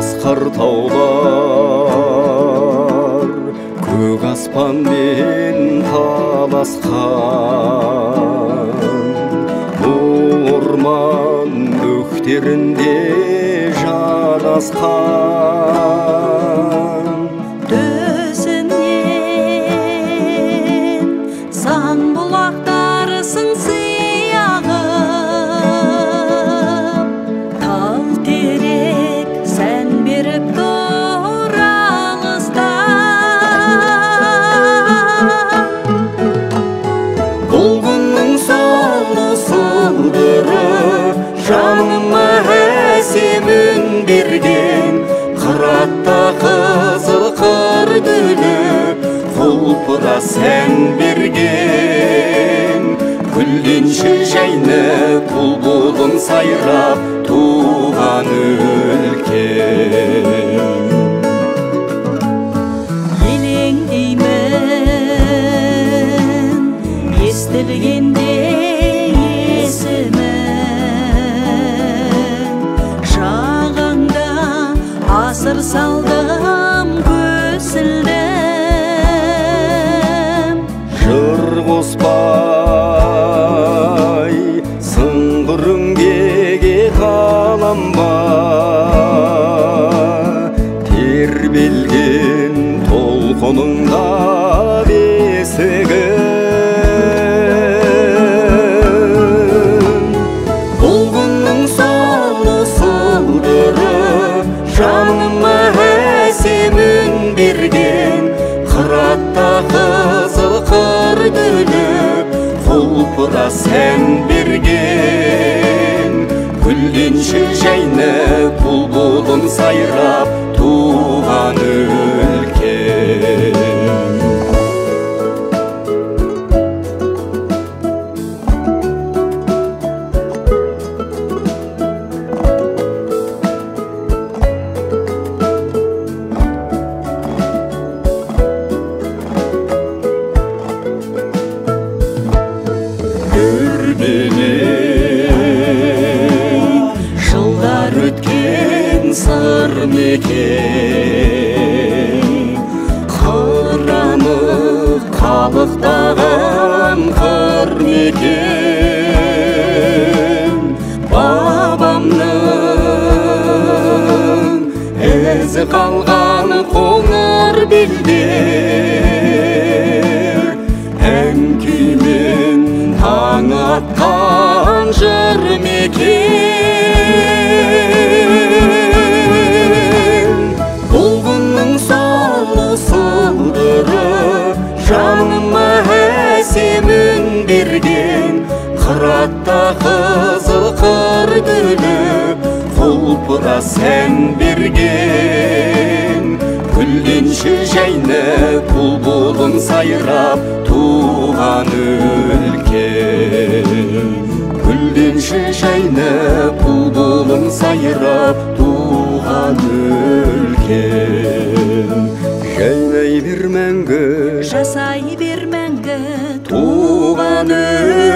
асқар таулар көк аспанмен таласқан, орман бөктерінде жанасқан. Төсінен сан бұлақтар сыңсый ағып, тал терек сән беріп тұр алыстан. Бұлғынның солы сылдыры жаныма әсем үн берген, қыратта қызыл қыр гүлі құлпыра сән берген. Гүлденші жайнап бұлбұлым сайрап туған өлкем. Елеңдеймін естілгенде есімін, жағаңда асыр салдым көсілдім. Жыр қоспай сыңғыр үңгеге қаламба, тербелген толқыныңда бесігім. Бұлғынның солы сылдыры жаныма әсем үн берген, қыратта қызыл қыр гүлі құлпыра сән берген. Гүлденші жайнап бұлбұлым сайрап туған өлкем. Жылдар өткен сыр мекен, қыраны қалықтаған қыр мекен. Бабамның ізі қалған қоңыр белдер, ән күймен таң атқан жыр мекен. Бұлғынның солы сылдыры жаныма әсем үн берген, қыратта қызыл қыр гүлі құлпыра сән берген. Гүлденші жайнап бұлбұлым сайрап туған өлкем. Гүлденші жайнап бұлбұлым сайрап туған өлкем. Жайнай бер мәңгі, жасай бер мәңгі туған өлкем.